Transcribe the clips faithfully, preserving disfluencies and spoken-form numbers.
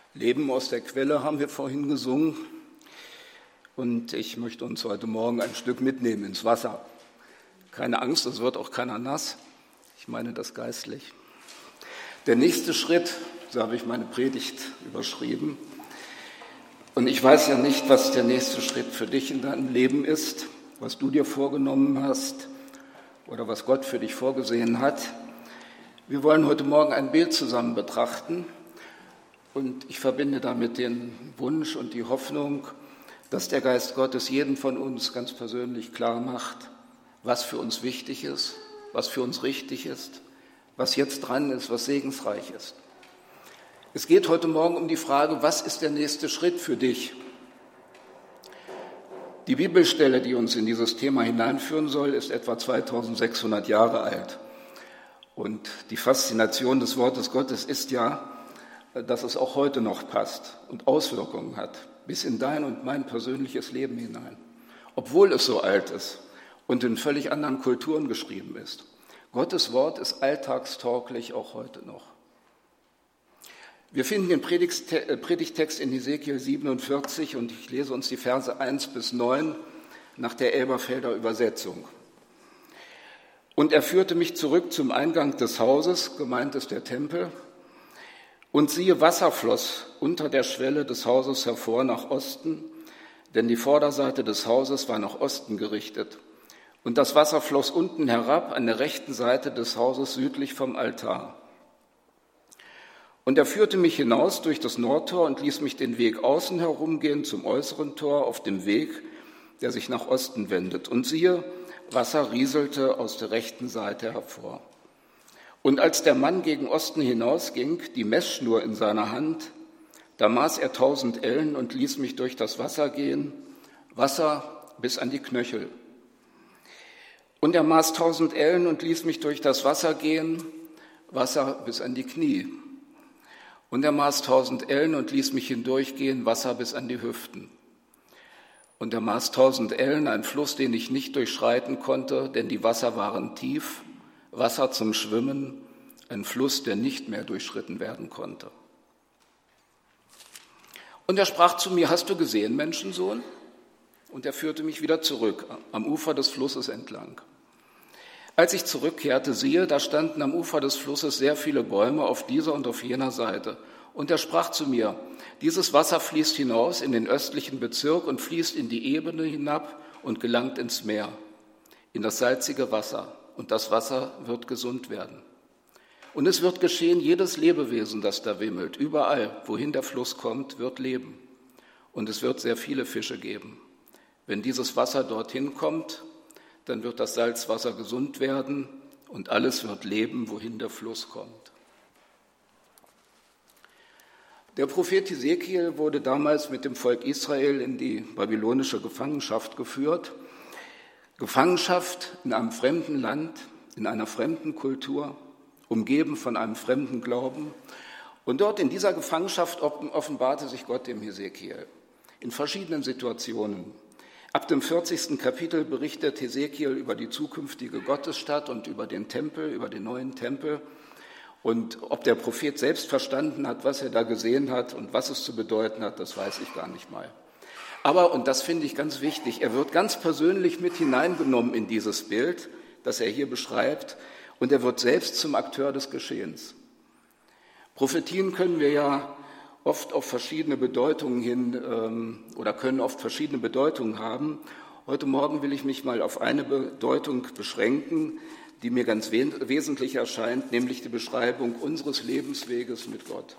Leben aus der Quelle haben wir vorhin gesungen und ich möchte uns heute Morgen ein Stück mitnehmen ins Wasser. Keine Angst, es wird auch keiner nass. Ich meine das geistlich. Der nächste Schritt, so habe ich meine Predigt überschrieben. Und ich weiß ja nicht, was der nächste Schritt für dich in deinem Leben ist, was du dir vorgenommen hast oder was Gott für dich vorgesehen hat. Wir wollen heute Morgen ein Bild zusammen betrachten. Und ich verbinde damit den Wunsch und die Hoffnung, dass der Geist Gottes jeden von uns ganz persönlich klar macht, was für uns wichtig ist, was für uns richtig ist, was jetzt dran ist, was segensreich ist. Es geht heute Morgen um die Frage, was ist der nächste Schritt für dich? Die Bibelstelle, die uns in dieses Thema hineinführen soll, ist etwa zweitausendsechshundert Jahre alt. Und die Faszination des Wortes Gottes ist ja, dass es auch heute noch passt und Auswirkungen hat, bis in dein und mein persönliches Leben hinein, obwohl es so alt ist und in völlig anderen Kulturen geschrieben ist. Gottes Wort ist alltagstauglich auch heute noch. Wir finden den Predigtext in Hesekiel siebenundvierzig und ich lese uns die Verse eins bis neun nach der Elberfelder Übersetzung. Und er führte mich zurück zum Eingang des Hauses, gemeint ist der Tempel, und siehe, Wasser floss unter der Schwelle des Hauses hervor nach Osten, denn die Vorderseite des Hauses war nach Osten gerichtet. Und das Wasser floss unten herab an der rechten Seite des Hauses südlich vom Altar. Und er führte mich hinaus durch das Nordtor und ließ mich den Weg außen herumgehen zum äußeren Tor auf dem Weg, der sich nach Osten wendet. Und siehe, Wasser rieselte aus der rechten Seite hervor. Und als der Mann gegen Osten hinausging, die Messschnur in seiner Hand, da maß er tausend Ellen und ließ mich durch das Wasser gehen, Wasser bis an die Knöchel. Und er maß tausend Ellen und ließ mich durch das Wasser gehen, Wasser bis an die Knie. Und er maß tausend Ellen und ließ mich hindurchgehen, Wasser bis an die Hüften. Und er maß tausend Ellen, ein Fluss, den ich nicht durchschreiten konnte, denn die Wasser waren tief, Wasser zum Schwimmen, ein Fluss, der nicht mehr durchschritten werden konnte. Und er sprach zu mir, hast du gesehen, Menschensohn? Und er führte mich wieder zurück, am Ufer des Flusses entlang. Als ich zurückkehrte, siehe, da standen am Ufer des Flusses sehr viele Bäume auf dieser und auf jener Seite. Und er sprach zu mir, dieses Wasser fließt hinaus in den östlichen Bezirk und fließt in die Ebene hinab und gelangt ins Meer, in das salzige Wasser. Und das Wasser wird gesund werden. Und es wird geschehen, jedes Lebewesen, das da wimmelt, überall, wohin der Fluss kommt, wird leben. Und es wird sehr viele Fische geben. Wenn dieses Wasser dorthin kommt, dann wird das Salzwasser gesund werden und alles wird leben, wohin der Fluss kommt. Der Prophet Hesekiel wurde damals mit dem Volk Israel in die babylonische Gefangenschaft geführt. Gefangenschaft in einem fremden Land, in einer fremden Kultur, umgeben von einem fremden Glauben. Und dort in dieser Gefangenschaft offenbarte sich Gott dem Hesekiel in verschiedenen Situationen. Ab dem vierzigsten Kapitel berichtet Hesekiel über die zukünftige Gottesstadt und über den Tempel, über den neuen Tempel. Und ob der Prophet selbst verstanden hat, was er da gesehen hat und was es zu bedeuten hat, das weiß ich gar nicht mal. Aber, und das finde ich ganz wichtig, er wird ganz persönlich mit hineingenommen in dieses Bild, das er hier beschreibt, und er wird selbst zum Akteur des Geschehens. Prophetien können wir ja oft auf verschiedene Bedeutungen hin ähm, oder können oft verschiedene Bedeutungen haben. Heute Morgen will ich mich mal auf eine Bedeutung beschränken, die mir ganz we- wesentlich erscheint, nämlich die Beschreibung unseres Lebensweges mit Gott.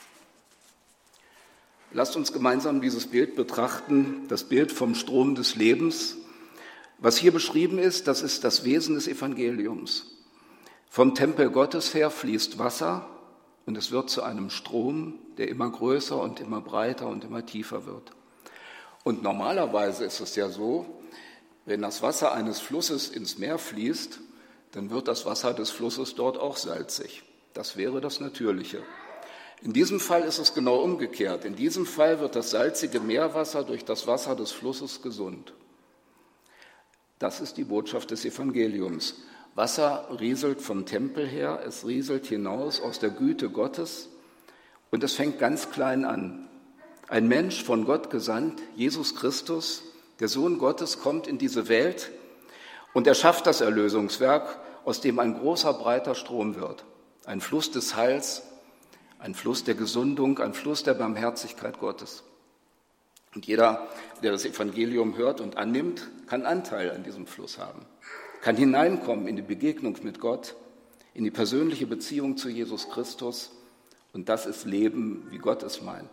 Lasst uns gemeinsam dieses Bild betrachten, das Bild vom Strom des Lebens. Was hier beschrieben ist, das ist das Wesen des Evangeliums. Vom Tempel Gottes her fließt Wasser und es wird zu einem Strom, der immer größer und immer breiter und immer tiefer wird. Und normalerweise ist es ja so, wenn das Wasser eines Flusses ins Meer fließt, dann wird das Wasser des Flusses dort auch salzig. Das wäre das Natürliche. In diesem Fall ist es genau umgekehrt. In diesem Fall wird das salzige Meerwasser durch das Wasser des Flusses gesund. Das ist die Botschaft des Evangeliums. Wasser rieselt vom Tempel her, es rieselt hinaus aus der Güte Gottes Und es fängt ganz klein an. Ein Mensch von Gott gesandt, Jesus Christus, der Sohn Gottes, kommt in diese Welt und er schafft das Erlösungswerk, aus dem ein großer, breiter Strom wird. Ein Fluss des Heils, ein Fluss der Gesundung, ein Fluss der Barmherzigkeit Gottes. Und jeder, der das Evangelium hört und annimmt, kann Anteil an diesem Fluss haben, kann hineinkommen in die Begegnung mit Gott, in die persönliche Beziehung zu Jesus Christus. Und das ist Leben, wie Gott es meint.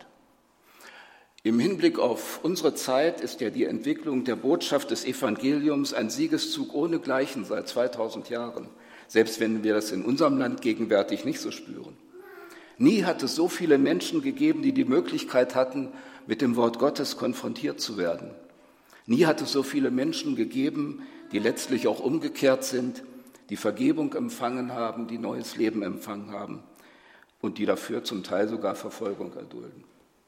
Im Hinblick auf unsere Zeit ist ja die Entwicklung der Botschaft des Evangeliums ein Siegeszug ohnegleichen seit zweitausend Jahren, selbst wenn wir das in unserem Land gegenwärtig nicht so spüren. Nie hat es so viele Menschen gegeben, die die Möglichkeit hatten, mit dem Wort Gottes konfrontiert zu werden. Nie hat es so viele Menschen gegeben, die letztlich auch umgekehrt sind, die Vergebung empfangen haben, die neues Leben empfangen haben und die dafür zum Teil sogar Verfolgung erdulden.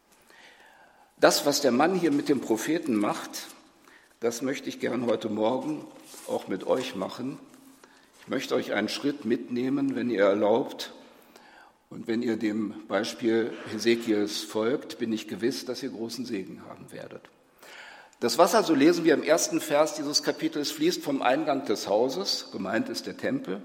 Das, was der Mann hier mit dem Propheten macht, das möchte ich gern heute Morgen auch mit euch machen. Ich möchte euch einen Schritt mitnehmen, wenn ihr erlaubt. Und wenn ihr dem Beispiel Hesekiels folgt, bin ich gewiss, dass ihr großen Segen haben werdet. Das Wasser, so lesen wir im ersten Vers dieses Kapitels, fließt vom Eingang des Hauses, gemeint ist der Tempel.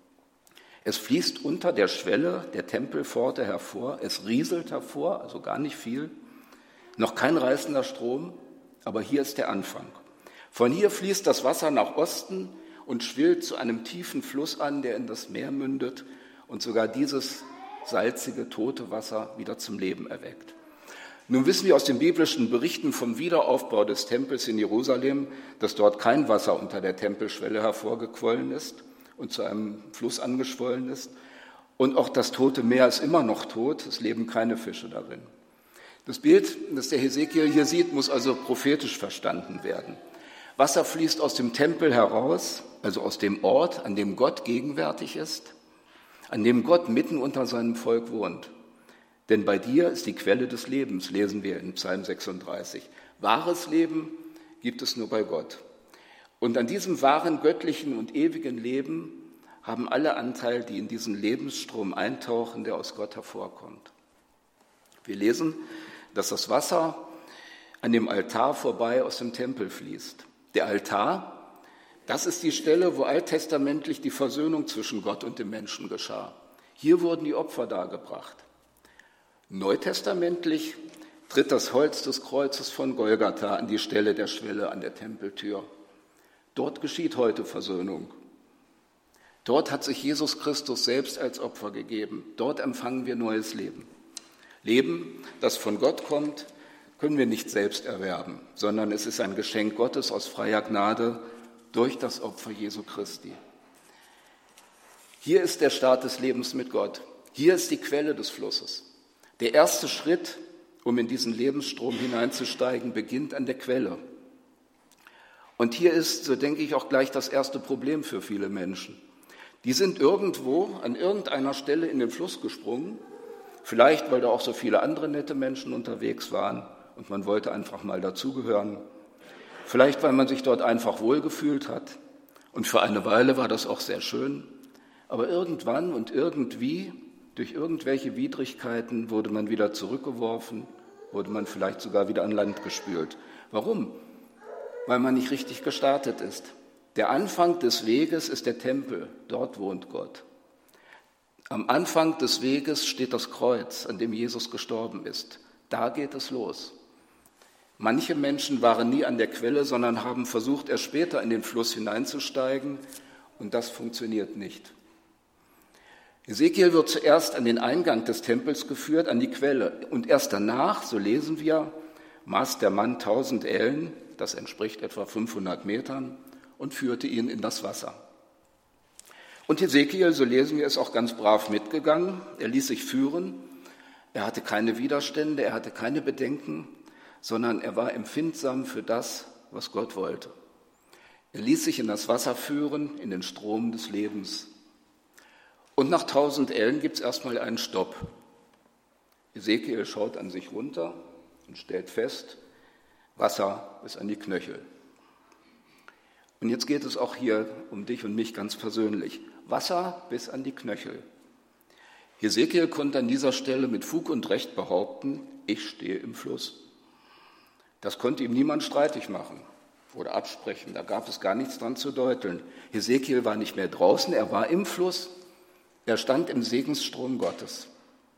Es fließt unter der Schwelle der Tempelpforte hervor, es rieselt hervor, also gar nicht viel. Noch kein reißender Strom, aber hier ist der Anfang. Von hier fließt das Wasser nach Osten und schwillt zu einem tiefen Fluss an, der in das Meer mündet und sogar dieses salzige, tote Wasser wieder zum Leben erweckt. Nun wissen wir aus den biblischen Berichten vom Wiederaufbau des Tempels in Jerusalem, dass dort kein Wasser unter der Tempelschwelle hervorgequollen ist und zu einem Fluss angeschwollen ist. Und auch das Tote Meer ist immer noch tot, es leben keine Fische darin. Das Bild, das der Hesekiel hier sieht, muss also prophetisch verstanden werden. Wasser fließt aus dem Tempel heraus, also aus dem Ort, an dem Gott gegenwärtig ist, an dem Gott mitten unter seinem Volk wohnt. Denn bei dir ist die Quelle des Lebens, lesen wir in Psalm sechsunddreißig. Wahres Leben gibt es nur bei Gott. Und an diesem wahren, göttlichen und ewigen Leben haben alle Anteil, die in diesen Lebensstrom eintauchen, der aus Gott hervorkommt. Wir lesen, dass das Wasser an dem Altar vorbei aus dem Tempel fließt. Der Altar, das ist die Stelle, wo alttestamentlich die Versöhnung zwischen Gott und dem Menschen geschah. Hier wurden die Opfer dargebracht. Neutestamentlich tritt das Holz des Kreuzes von Golgatha an die Stelle der Schwelle an der Tempeltür. Dort geschieht heute Versöhnung. Dort hat sich Jesus Christus selbst als Opfer gegeben. Dort empfangen wir neues Leben. Leben, das von Gott kommt, können wir nicht selbst erwerben, sondern es ist ein Geschenk Gottes aus freier Gnade durch das Opfer Jesu Christi. Hier ist der Start des Lebens mit Gott. Hier ist die Quelle des Flusses. Der erste Schritt, um in diesen Lebensstrom hineinzusteigen, beginnt an der Quelle. Und hier ist, so denke ich, auch gleich das erste Problem für viele Menschen. Die sind irgendwo, an irgendeiner Stelle in den Fluss gesprungen, vielleicht, weil da auch so viele andere nette Menschen unterwegs waren und man wollte einfach mal dazugehören. Vielleicht, weil man sich dort einfach wohlgefühlt hat. Und für eine Weile war das auch sehr schön. Aber irgendwann und irgendwie, durch irgendwelche Widrigkeiten, wurde man wieder zurückgeworfen, wurde man vielleicht sogar wieder an Land gespült. Warum? Weil man nicht richtig gestartet ist. Der Anfang des Weges ist der Tempel, dort wohnt Gott. Am Anfang des Weges steht das Kreuz, an dem Jesus gestorben ist. Da geht es los. Manche Menschen waren nie an der Quelle, sondern haben versucht, erst später in den Fluss hineinzusteigen, und das funktioniert nicht. Ezekiel wird zuerst an den Eingang des Tempels geführt, an die Quelle, und erst danach, so lesen wir, maß der Mann tausend Ellen, das entspricht etwa fünfhundert Metern, und führte ihn in das Wasser. Und Ezekiel, so lesen wir, ist auch ganz brav mitgegangen. Er ließ sich führen. Er hatte keine Widerstände, er hatte keine Bedenken, sondern er war empfindsam für das, was Gott wollte. Er ließ sich in das Wasser führen, in den Strom des Lebens. Und nach tausend Ellen gibt es erstmal einen Stopp. Ezekiel schaut an sich runter und stellt fest, Wasser bis an die Knöchel. Und jetzt geht es auch hier um dich und mich ganz persönlich. Wasser bis an die Knöchel. Hesekiel konnte an dieser Stelle mit Fug und Recht behaupten, ich stehe im Fluss. Das konnte ihm niemand streitig machen oder absprechen, da gab es gar nichts dran zu deuteln. Hesekiel war nicht mehr draußen, er war im Fluss, er stand im Segensstrom Gottes.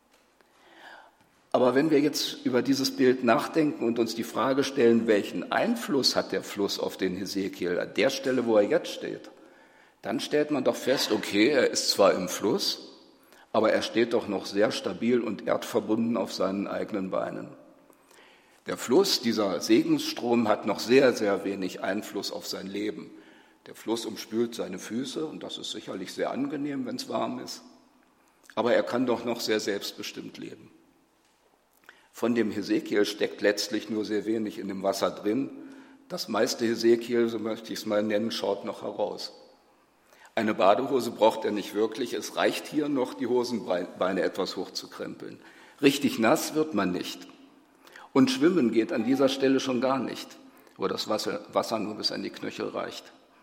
Aber wenn wir jetzt über dieses Bild nachdenken und uns die Frage stellen, welchen Einfluss hat der Fluss auf den Hesekiel an der Stelle, wo er jetzt steht, dann stellt man doch fest, okay, er ist zwar im Fluss, aber er steht doch noch sehr stabil und erdverbunden auf seinen eigenen Beinen. Der Fluss, dieser Segensstrom, hat noch sehr, sehr wenig Einfluss auf sein Leben. Der Fluss umspült seine Füße und das ist sicherlich sehr angenehm, wenn es warm ist. Aber er kann doch noch sehr selbstbestimmt leben. Von dem Hesekiel steckt letztlich nur sehr wenig in dem Wasser drin. Das meiste Hesekiel, so möchte ich es mal nennen, schaut noch heraus. Eine Badehose braucht er nicht wirklich. Es reicht hier noch, die Hosenbeine etwas hochzukrempeln. Richtig nass wird man nicht. Und schwimmen geht an dieser Stelle schon gar nicht, wo das Wasser, Wasser nur bis an die Knöchel reicht.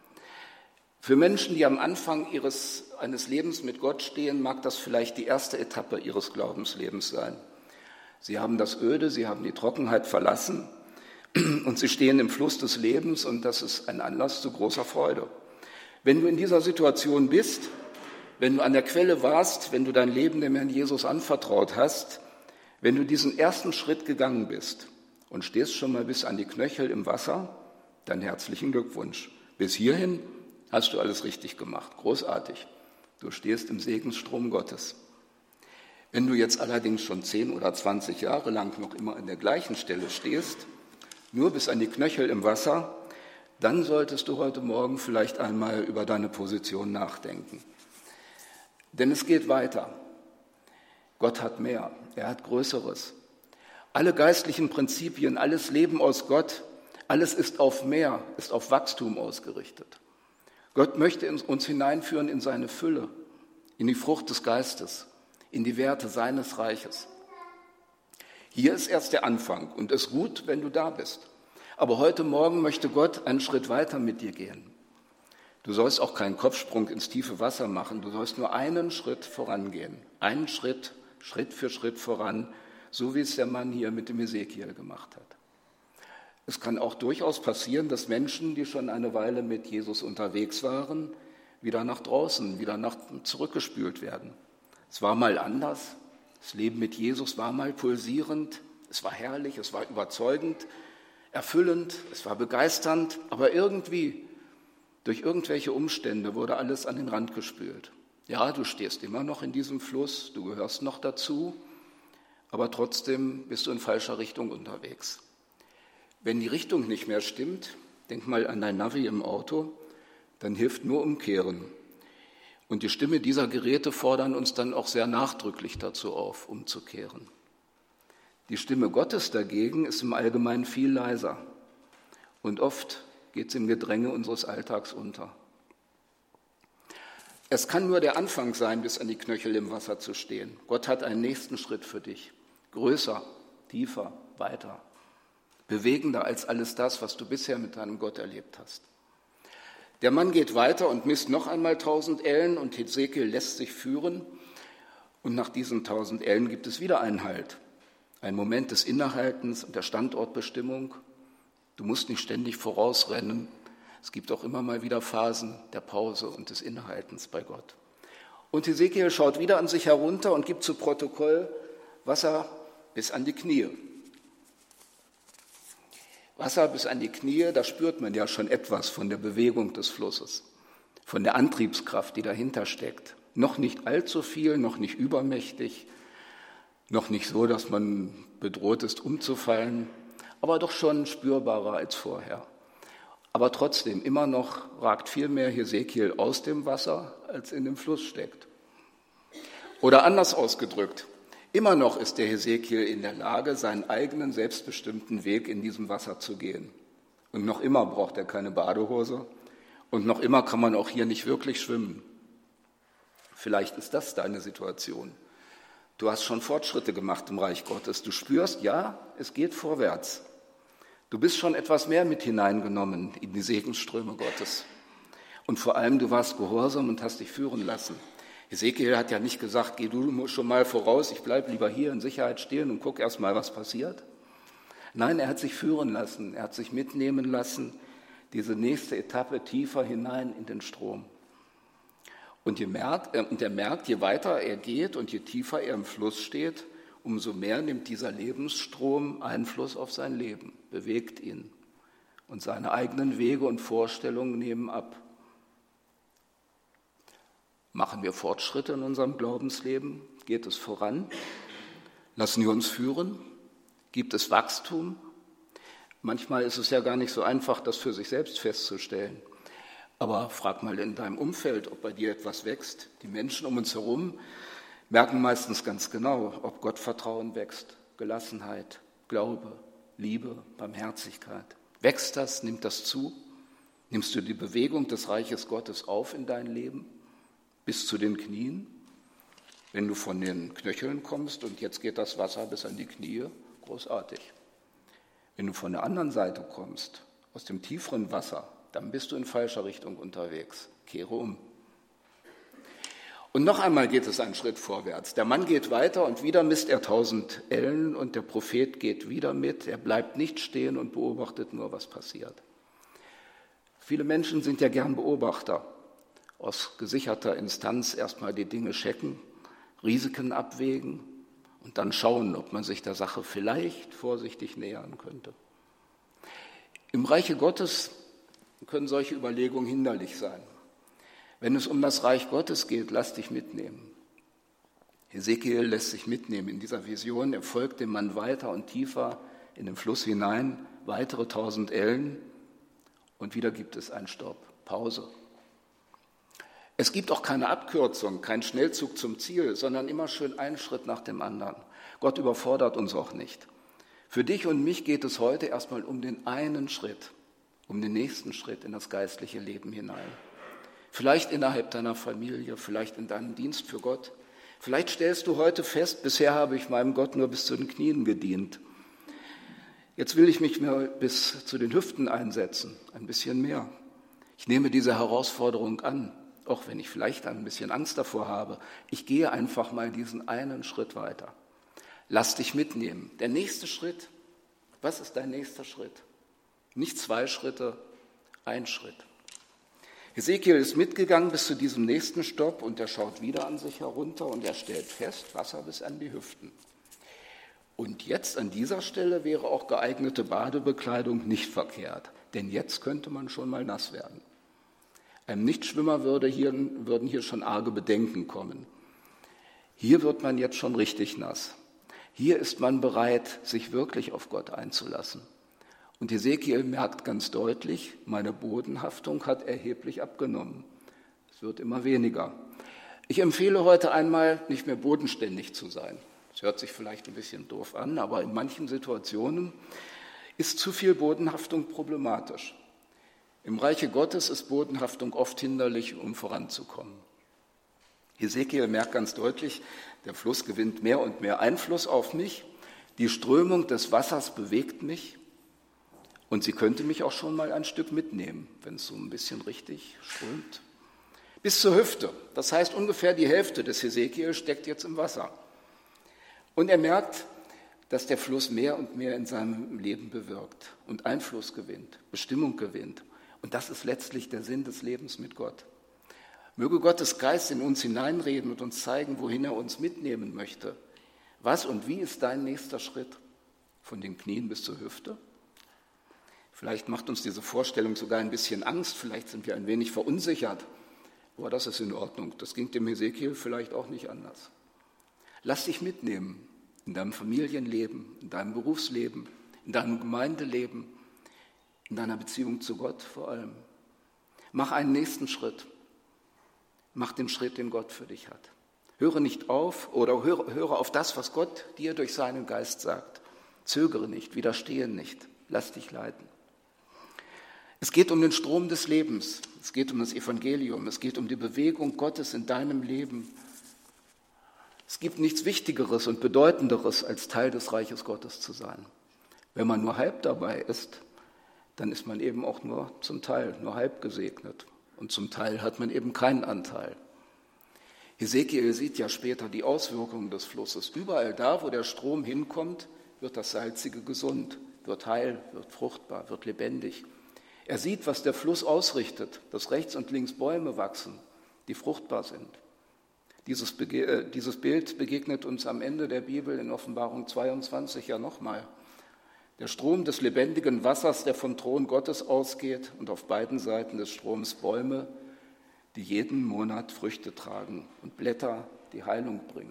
Für Menschen, die am Anfang ihres, eines Lebens mit Gott stehen, mag das vielleicht die erste Etappe ihres Glaubenslebens sein. Sie haben das Öde, sie haben die Trockenheit verlassen und sie stehen im Fluss des Lebens und das ist ein Anlass zu großer Freude. Wenn du in dieser Situation bist, wenn du an der Quelle warst, wenn du dein Leben dem Herrn Jesus anvertraut hast, wenn du diesen ersten Schritt gegangen bist und stehst schon mal bis an die Knöchel im Wasser, dann herzlichen Glückwunsch. Bis hierhin hast du alles richtig gemacht. Großartig. Du stehst im Segensstrom Gottes. Wenn du jetzt allerdings schon zehn oder zwanzig Jahre lang noch immer an der gleichen Stelle stehst, nur bis an die Knöchel im Wasser, dann solltest du heute Morgen vielleicht einmal über deine Position nachdenken. Denn es geht weiter. Gott hat mehr, er hat Größeres. Alle geistlichen Prinzipien, alles Leben aus Gott, alles ist auf mehr, ist auf Wachstum ausgerichtet. Gott möchte uns hineinführen in seine Fülle, in die Frucht des Geistes, in die Werte seines Reiches. Hier ist erst der Anfang und es ist gut, wenn du da bist. Aber heute Morgen möchte Gott einen Schritt weiter mit dir gehen. Du sollst auch keinen Kopfsprung ins tiefe Wasser machen, du sollst nur einen Schritt vorangehen. Einen Schritt, Schritt für Schritt voran, so wie es der Mann hier mit dem Hesekiel gemacht hat. Es kann auch durchaus passieren, dass Menschen, die schon eine Weile mit Jesus unterwegs waren, wieder nach draußen, wieder nach zurückgespült werden. Es war mal anders, das Leben mit Jesus war mal pulsierend, es war herrlich, es war überzeugend, erfüllend, es war begeisternd, aber irgendwie, durch irgendwelche Umstände wurde alles an den Rand gespült. Ja, du stehst immer noch in diesem Fluss, du gehörst noch dazu, aber trotzdem bist du in falscher Richtung unterwegs. Wenn die Richtung nicht mehr stimmt, denk mal an dein Navi im Auto, dann hilft nur Umkehren. Und die Stimme dieser Geräte fordern uns dann auch sehr nachdrücklich dazu auf, umzukehren. Die Stimme Gottes dagegen ist im Allgemeinen viel leiser und oft geht es im Gedränge unseres Alltags unter. Es kann nur der Anfang sein, bis an die Knöchel im Wasser zu stehen. Gott hat einen nächsten Schritt für dich. Größer, tiefer, weiter. Bewegender als alles das, was du bisher mit deinem Gott erlebt hast. Der Mann geht weiter und misst noch einmal tausend Ellen und Hesekiel lässt sich führen. Und nach diesen tausend Ellen gibt es wieder einen Halt. Ein Moment des Innehaltens und der Standortbestimmung. Du musst nicht ständig vorausrennen. Es gibt auch immer mal wieder Phasen der Pause und des Innehaltens bei Gott. Und Hesekiel schaut wieder an sich herunter und gibt zu Protokoll Wasser bis an die Knie. Wasser bis an die Knie, da spürt man ja schon etwas von der Bewegung des Flusses, von der Antriebskraft, die dahinter steckt. Noch nicht allzu viel, noch nicht übermächtig, noch nicht so, dass man bedroht ist, umzufallen, aber doch schon spürbarer als vorher. Aber trotzdem, immer noch ragt viel mehr Hesekiel aus dem Wasser, als in dem Fluss steckt. Oder anders ausgedrückt, immer noch ist der Hesekiel in der Lage, seinen eigenen selbstbestimmten Weg in diesem Wasser zu gehen. Und noch immer braucht er keine Badehose und noch immer kann man auch hier nicht wirklich schwimmen. Vielleicht ist das deine Situation. Du hast schon Fortschritte gemacht im Reich Gottes. Du spürst, ja, es geht vorwärts. Du bist schon etwas mehr mit hineingenommen in die Segensströme Gottes. Und vor allem, du warst gehorsam und hast dich führen lassen. Hesekiel hat ja nicht gesagt, geh du schon mal voraus, ich bleibe lieber hier in Sicherheit stehen und guck erst mal, was passiert. Nein, er hat sich führen lassen, er hat sich mitnehmen lassen, diese nächste Etappe tiefer hinein in den Strom. Und, ihr merkt, und er merkt, je weiter er geht und je tiefer er im Fluss steht, umso mehr nimmt dieser Lebensstrom Einfluss auf sein Leben, bewegt ihn. Und seine eigenen Wege und Vorstellungen nehmen ab. Machen wir Fortschritte in unserem Glaubensleben? Geht es voran? Lassen wir uns führen? Gibt es Wachstum? Manchmal ist es ja gar nicht so einfach, das für sich selbst festzustellen. Aber frag mal in deinem Umfeld, ob bei dir etwas wächst. Die Menschen um uns herum merken meistens ganz genau, ob Gottvertrauen wächst, Gelassenheit, Glaube, Liebe, Barmherzigkeit. Wächst das? Nimmt das zu? Nimmst du die Bewegung des Reiches Gottes auf in dein Leben? Bis zu den Knien? Wenn du von den Knöcheln kommst und jetzt geht das Wasser bis an die Knie, großartig. Wenn du von der anderen Seite kommst, aus dem tieferen Wasser, dann bist du in falscher Richtung unterwegs. Kehre um. Und noch einmal geht es einen Schritt vorwärts. Der Mann geht weiter und wieder misst er tausend Ellen und der Prophet geht wieder mit. Er bleibt nicht stehen und beobachtet nur, was passiert. Viele Menschen sind ja gern Beobachter. Aus gesicherter Instanz erstmal die Dinge checken, Risiken abwägen und dann schauen, ob man sich der Sache vielleicht vorsichtig nähern könnte. Im Reiche Gottes können solche Überlegungen hinderlich sein. Wenn es um das Reich Gottes geht, lass dich mitnehmen. Hesekiel lässt sich mitnehmen in dieser Vision. Er folgt dem Mann weiter und tiefer in den Fluss hinein, weitere tausend Ellen und wieder gibt es einen Stopp, Pause. Es gibt auch keine Abkürzung, keinen Schnellzug zum Ziel, sondern immer schön einen Schritt nach dem anderen. Gott überfordert uns auch nicht. Für dich und mich geht es heute erstmal um den einen Schritt, um den nächsten Schritt in das geistliche Leben hinein. Vielleicht innerhalb deiner Familie, vielleicht in deinem Dienst für Gott. Vielleicht stellst du heute fest, bisher habe ich meinem Gott nur bis zu den Knien gedient. Jetzt will ich mich mehr bis zu den Hüften einsetzen, ein bisschen mehr. Ich nehme diese Herausforderung an, auch wenn ich vielleicht ein bisschen Angst davor habe. Ich gehe einfach mal diesen einen Schritt weiter. Lass dich mitnehmen. Der nächste Schritt, was ist dein nächster Schritt? Nicht zwei Schritte, ein Schritt. Hesekiel ist mitgegangen bis zu diesem nächsten Stopp und er schaut wieder an sich herunter und er stellt fest, Wasser bis an die Hüften. Und jetzt an dieser Stelle wäre auch geeignete Badebekleidung nicht verkehrt, denn jetzt könnte man schon mal nass werden. Einem Nichtschwimmer würde hier, würden hier schon arge Bedenken kommen. Hier wird man jetzt schon richtig nass. Hier ist man bereit, sich wirklich auf Gott einzulassen. Und Hesekiel merkt ganz deutlich, meine Bodenhaftung hat erheblich abgenommen. Es wird immer weniger. Ich empfehle heute einmal, nicht mehr bodenständig zu sein. Das hört sich vielleicht ein bisschen doof an, aber in manchen Situationen ist zu viel Bodenhaftung problematisch. Im Reiche Gottes ist Bodenhaftung oft hinderlich, um voranzukommen. Hesekiel merkt ganz deutlich, der Fluss gewinnt mehr und mehr Einfluss auf mich. Die Strömung des Wassers bewegt mich. Und sie könnte mich auch schon mal ein Stück mitnehmen, wenn es so ein bisschen richtig strömt. Bis zur Hüfte, das heißt ungefähr die Hälfte des Hesekiel steckt jetzt im Wasser. Und er merkt, dass der Fluss mehr und mehr in seinem Leben bewirkt und Einfluss gewinnt, Bestimmung gewinnt. Und das ist letztlich der Sinn des Lebens mit Gott. Möge Gottes Geist in uns hineinreden und uns zeigen, wohin er uns mitnehmen möchte. Was und wie ist dein nächster Schritt? Von den Knien bis zur Hüfte? Vielleicht macht uns diese Vorstellung sogar ein bisschen Angst, vielleicht sind wir ein wenig verunsichert, aber das ist in Ordnung. Das ging dem Hesekiel vielleicht auch nicht anders. Lass dich mitnehmen in deinem Familienleben, in deinem Berufsleben, in deinem Gemeindeleben, in deiner Beziehung zu Gott vor allem. Mach einen nächsten Schritt. Mach den Schritt, den Gott für dich hat. Höre nicht auf oder höre, höre auf das, was Gott dir durch seinen Geist sagt. Zögere nicht, widerstehe nicht, lass dich leiten. Es geht um den Strom des Lebens, es geht um das Evangelium, es geht um die Bewegung Gottes in deinem Leben. Es gibt nichts Wichtigeres und Bedeutenderes, als Teil des Reiches Gottes zu sein. Wenn man nur halb dabei ist, dann ist man eben auch nur zum Teil, nur halb gesegnet. Und zum Teil hat man eben keinen Anteil. Hesekiel sieht ja später die Auswirkungen des Flusses. Überall da, wo der Strom hinkommt, wird das Salzige gesund, wird heil, wird fruchtbar, wird lebendig. Er sieht, was der Fluss ausrichtet, dass rechts und links Bäume wachsen, die fruchtbar sind. Dieses, Bege- dieses Bild begegnet uns am Ende der Bibel in Offenbarung zweiundzwanzig ja nochmal. Der Strom des lebendigen Wassers, der vom Thron Gottes ausgeht und auf beiden Seiten des Stroms Bäume, die jeden Monat Früchte tragen und Blätter, die Heilung bringen.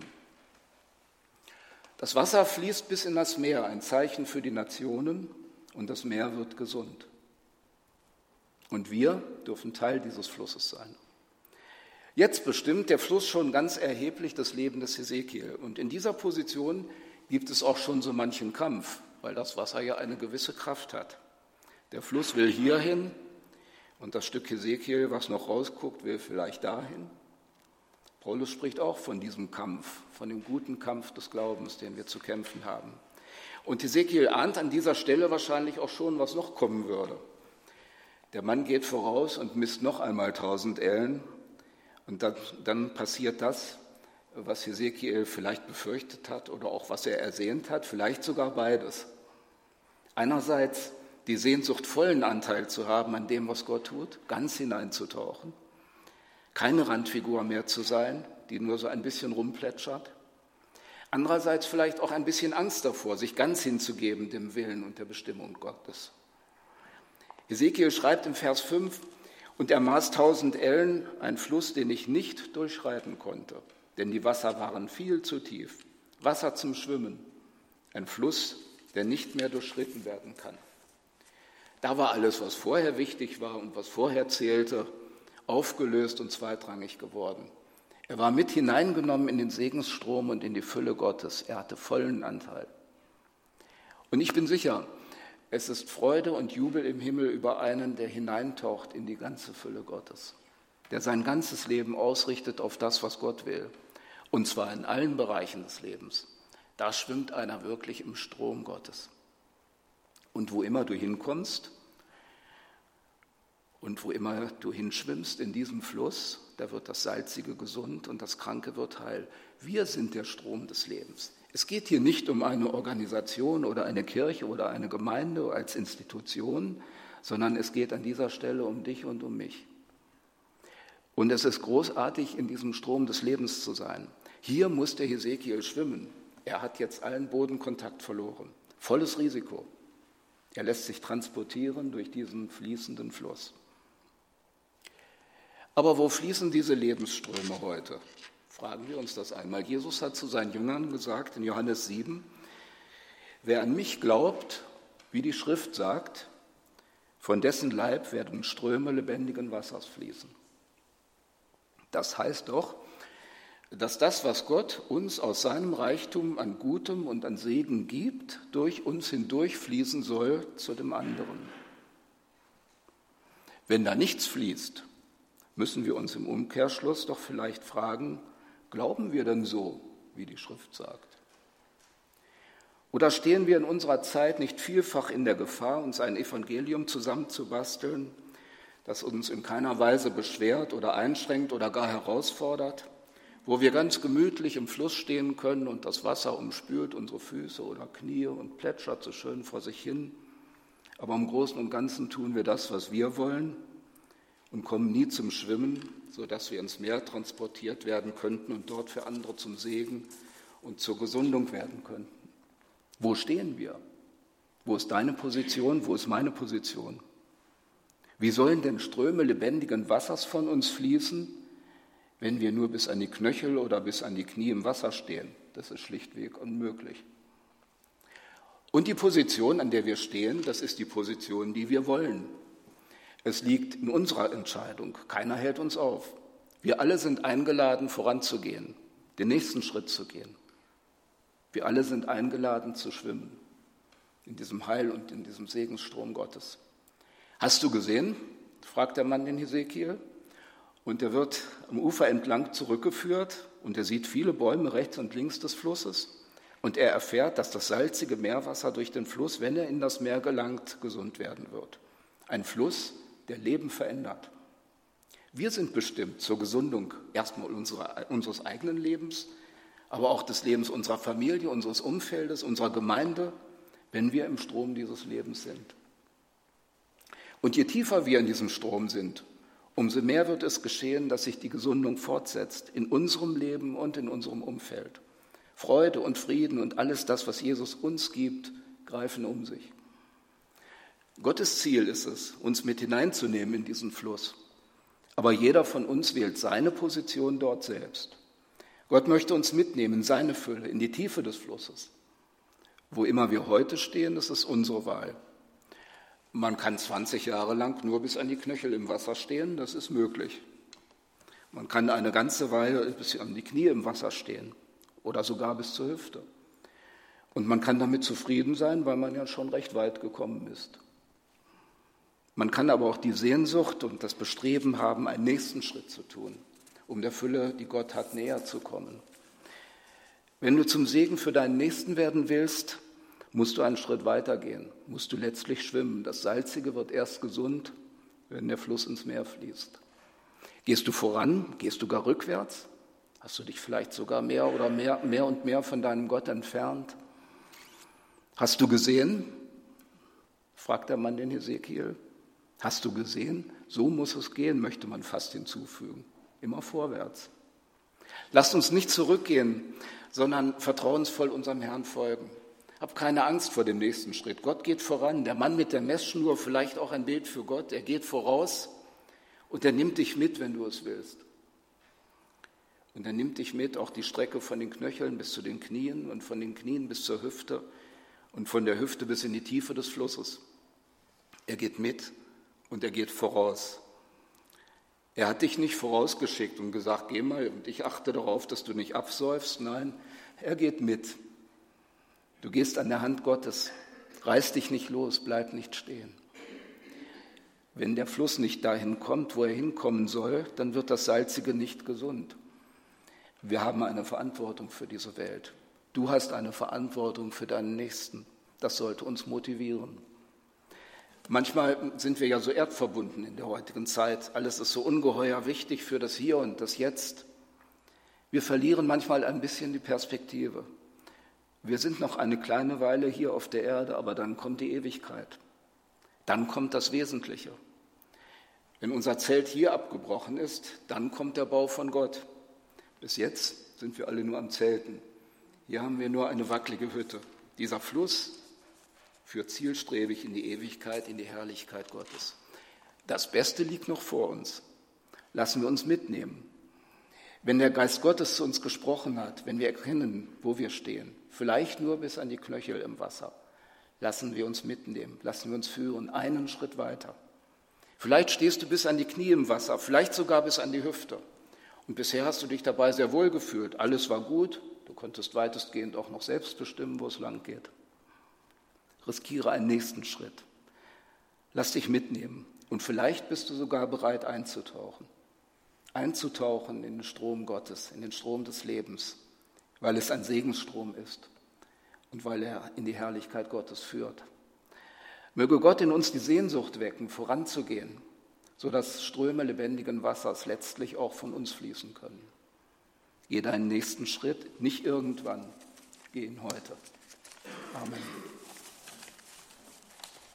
Das Wasser fließt bis in das Meer, ein Zeichen für die Nationen, und das Meer wird gesund. Und wir dürfen Teil dieses Flusses sein. Jetzt bestimmt der Fluss schon ganz erheblich das Leben des Hesekiel. Und in dieser Position gibt es auch schon so manchen Kampf, weil das Wasser ja eine gewisse Kraft hat. Der Fluss will hierhin und das Stück Hesekiel, was noch rausguckt, will vielleicht dahin. Paulus spricht auch von diesem Kampf, von dem guten Kampf des Glaubens, den wir zu kämpfen haben. Und Hesekiel ahnt an dieser Stelle wahrscheinlich auch schon, was noch kommen würde. Der Mann geht voraus und misst noch einmal tausend Ellen. Und dann, dann passiert das, was Hesekiel vielleicht befürchtet hat oder auch was er ersehnt hat, vielleicht sogar beides. Einerseits die Sehnsucht, vollen Anteil zu haben an dem, was Gott tut, ganz hineinzutauchen, keine Randfigur mehr zu sein, die nur so ein bisschen rumplätschert. Andererseits vielleicht auch ein bisschen Angst davor, sich ganz hinzugeben dem Willen und der Bestimmung Gottes. Hesekiel schreibt im Vers fünf, und er maß tausend Ellen, ein Fluss, den ich nicht durchschreiten konnte, denn die Wasser waren viel zu tief. Wasser zum Schwimmen, ein Fluss, der nicht mehr durchschritten werden kann. Da war alles, was vorher wichtig war und was vorher zählte, aufgelöst und zweitrangig geworden. Er war mit hineingenommen in den Segensstrom und in die Fülle Gottes. Er hatte vollen Anteil. Und ich bin sicher, es ist Freude und Jubel im Himmel über einen, der hineintaucht in die ganze Fülle Gottes, der sein ganzes Leben ausrichtet auf das, was Gott will, und zwar in allen Bereichen des Lebens. Da schwimmt einer wirklich im Strom Gottes. Und wo immer du hinkommst und wo immer du hinschwimmst in diesem Fluss, da wird das Salzige gesund und das Kranke wird heil. Wir sind der Strom des Lebens. Es geht hier nicht um eine Organisation oder eine Kirche oder eine Gemeinde als Institution, sondern es geht an dieser Stelle um dich und um mich. Und es ist großartig, in diesem Strom des Lebens zu sein. Hier muss der Hesekiel schwimmen. Er hat jetzt allen Bodenkontakt verloren. Volles Risiko. Er lässt sich transportieren durch diesen fließenden Fluss. Aber wo fließen diese Lebensströme heute? Fragen wir uns das einmal. Jesus hat zu seinen Jüngern gesagt in Johannes sieben, wer an mich glaubt, wie die Schrift sagt, von dessen Leib werden Ströme lebendigen Wassers fließen. Das heißt doch, dass das, was Gott uns aus seinem Reichtum an Gutem und an Segen gibt, durch uns hindurch fließen soll zu dem anderen. Wenn da nichts fließt, müssen wir uns im Umkehrschluss doch vielleicht fragen, glauben wir denn so, wie die Schrift sagt? Oder stehen wir in unserer Zeit nicht vielfach in der Gefahr, uns ein Evangelium zusammenzubasteln, das uns in keiner Weise beschwert oder einschränkt oder gar herausfordert, wo wir ganz gemütlich im Fluss stehen können und das Wasser umspült unsere Füße oder Knie und plätschert so schön vor sich hin, aber im Großen und Ganzen tun wir das, was wir wollen und kommen nie zum Schwimmen, sodass wir ins Meer transportiert werden könnten und dort für andere zum Segen und zur Gesundung werden könnten. Wo stehen wir? Wo ist deine Position? Wo ist meine Position? Wie sollen denn Ströme lebendigen Wassers von uns fließen, wenn wir nur bis an die Knöchel oder bis an die Knie im Wasser stehen? Das ist schlichtweg unmöglich. Und die Position, an der wir stehen, das ist die Position, die wir wollen. Es liegt in unserer Entscheidung. Keiner hält uns auf. Wir alle sind eingeladen, voranzugehen, den nächsten Schritt zu gehen. Wir alle sind eingeladen, zu schwimmen in diesem Heil und in diesem Segensstrom Gottes. Hast du gesehen, fragt der Mann den Hesekiel, und er wird am Ufer entlang zurückgeführt und er sieht viele Bäume rechts und links des Flusses und er erfährt, dass das salzige Meerwasser durch den Fluss, wenn er in das Meer gelangt, gesund werden wird. Ein Fluss, der Leben verändert. Wir sind bestimmt zur Gesundung erstmal unserer, unseres eigenen Lebens, aber auch des Lebens unserer Familie, unseres Umfeldes, unserer Gemeinde, wenn wir im Strom dieses Lebens sind. Und je tiefer wir in diesem Strom sind, umso mehr wird es geschehen, dass sich die Gesundung fortsetzt in unserem Leben und in unserem Umfeld. Freude und Frieden und alles das, was Jesus uns gibt, greifen um sich. Gottes Ziel ist es, uns mit hineinzunehmen in diesen Fluss. Aber jeder von uns wählt seine Position dort selbst. Gott möchte uns mitnehmen in seine Fülle, in die Tiefe des Flusses. Wo immer wir heute stehen, das ist unsere Wahl. Man kann zwanzig Jahre lang nur bis an die Knöchel im Wasser stehen, das ist möglich. Man kann eine ganze Weile bis an die Knie im Wasser stehen oder sogar bis zur Hüfte. Und man kann damit zufrieden sein, weil man ja schon recht weit gekommen ist. Man kann aber auch die Sehnsucht und das Bestreben haben, einen nächsten Schritt zu tun, um der Fülle, die Gott hat, näher zu kommen. Wenn du zum Segen für deinen Nächsten werden willst, musst du einen Schritt weitergehen, musst du letztlich schwimmen. Das Salzige wird erst gesund, wenn der Fluss ins Meer fließt. Gehst du voran, gehst du gar rückwärts? Hast du dich vielleicht sogar mehr oder mehr, mehr und mehr von deinem Gott entfernt? Hast du gesehen? Fragt der Mann den Hesekiel. Hast du gesehen? So muss es gehen, möchte man fast hinzufügen. Immer vorwärts. Lasst uns nicht zurückgehen, sondern vertrauensvoll unserem Herrn folgen. Hab keine Angst vor dem nächsten Schritt. Gott geht voran. Der Mann mit der Messschnur, vielleicht auch ein Bild für Gott, er geht voraus und er nimmt dich mit, wenn du es willst. Und er nimmt dich mit, auch die Strecke von den Knöcheln bis zu den Knien und von den Knien bis zur Hüfte und von der Hüfte bis in die Tiefe des Flusses. Er geht mit und er geht voraus. Er hat dich nicht vorausgeschickt und gesagt, geh mal und ich achte darauf, dass du nicht absäufst. Nein, er geht mit. Du gehst an der Hand Gottes, reiß dich nicht los, bleib nicht stehen. Wenn der Fluss nicht dahin kommt, wo er hinkommen soll, dann wird das Salzige nicht gesund. Wir haben eine Verantwortung für diese Welt. Du hast eine Verantwortung für deinen Nächsten. Das sollte uns motivieren. Manchmal sind wir ja so erdverbunden in der heutigen Zeit. Alles ist so ungeheuer wichtig für das Hier und das Jetzt. Wir verlieren manchmal ein bisschen die Perspektive. Wir sind noch eine kleine Weile hier auf der Erde, aber dann kommt die Ewigkeit. Dann kommt das Wesentliche. Wenn unser Zelt hier abgebrochen ist, dann kommt der Bau von Gott. Bis jetzt sind wir alle nur am Zelten. Hier haben wir nur eine wackelige Hütte. Dieser Fluss führt zielstrebig in die Ewigkeit, in die Herrlichkeit Gottes. Das Beste liegt noch vor uns. Lassen wir uns mitnehmen. Wenn der Geist Gottes zu uns gesprochen hat, wenn wir erkennen, wo wir stehen, vielleicht nur bis an die Knöchel im Wasser, lassen wir uns mitnehmen, lassen wir uns führen, einen Schritt weiter. Vielleicht stehst du bis an die Knie im Wasser, vielleicht sogar bis an die Hüfte. Und bisher hast du dich dabei sehr wohl gefühlt. Alles war gut, du konntest weitestgehend auch noch selbst bestimmen, wo es lang geht. Riskiere einen nächsten Schritt. Lass dich mitnehmen und vielleicht bist du sogar bereit einzutauchen. Einzutauchen in den Strom Gottes, in den Strom des Lebens, weil es ein Segensstrom ist und weil er in die Herrlichkeit Gottes führt. Möge Gott in uns die Sehnsucht wecken, voranzugehen, sodass Ströme lebendigen Wassers letztlich auch von uns fließen können. Geh deinen nächsten Schritt, nicht irgendwann, geh ihn heute. Amen.